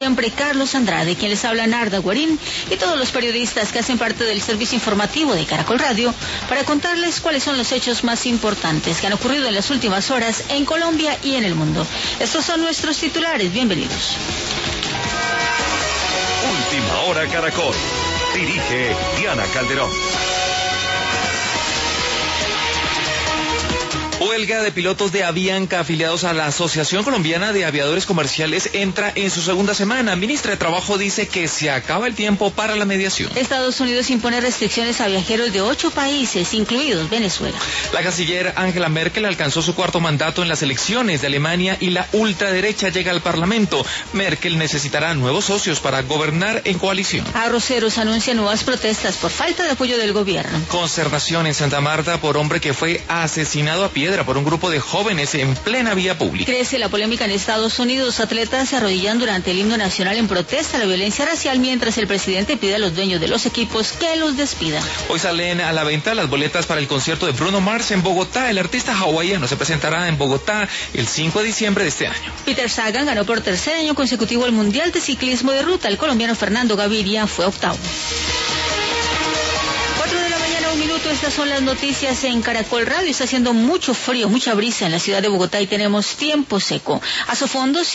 siempre, Carlos Andrade, quien les habla, Narda Guarín, y todos los periodistas que hacen parte del servicio informativo de Caracol Radio, para contarles cuáles son los hechos más importantes que han ocurrido en las últimas horas en Colombia y en el mundo. Estos son nuestros titulares. Bienvenidos. Última Hora Caracol. Dirige Diana Calderón. Huelga de pilotos de Avianca afiliados a la Asociación Colombiana de Aviadores Comerciales entra en su segunda semana. Ministra de Trabajo dice que se acaba el tiempo para la mediación. Estados Unidos impone restricciones a viajeros de 8 países, incluidos Venezuela. La canciller Angela Merkel alcanzó su cuarto mandato en las elecciones de Alemania y la ultraderecha llega al Parlamento. Merkel necesitará nuevos socios para gobernar en coalición. Arroceros anuncia nuevas protestas por falta de apoyo del gobierno. Consternación en Santa Marta por hombre que fue asesinado a piedra por un grupo de jóvenes en plena vía pública. Crece la polémica en Estados Unidos. Atletas se arrodillan durante el himno nacional en protesta a la violencia racial, mientras el presidente pide a los dueños de los equipos que los despidan. Hoy salen a la venta las boletas para el concierto de Bruno Mars en Bogotá. El artista hawaiano se presentará en Bogotá el 5 de diciembre de este año. Peter Sagan ganó por tercer año consecutivo el Mundial de Ciclismo de Ruta. El colombiano Fernando Gaviria fue octavo. 4 de la mañana, 1 minuto. Estas son las noticias en Caracol Radio. Está haciendo mucho frío, mucha brisa en la ciudad de Bogotá y tenemos tiempo seco. A su fondo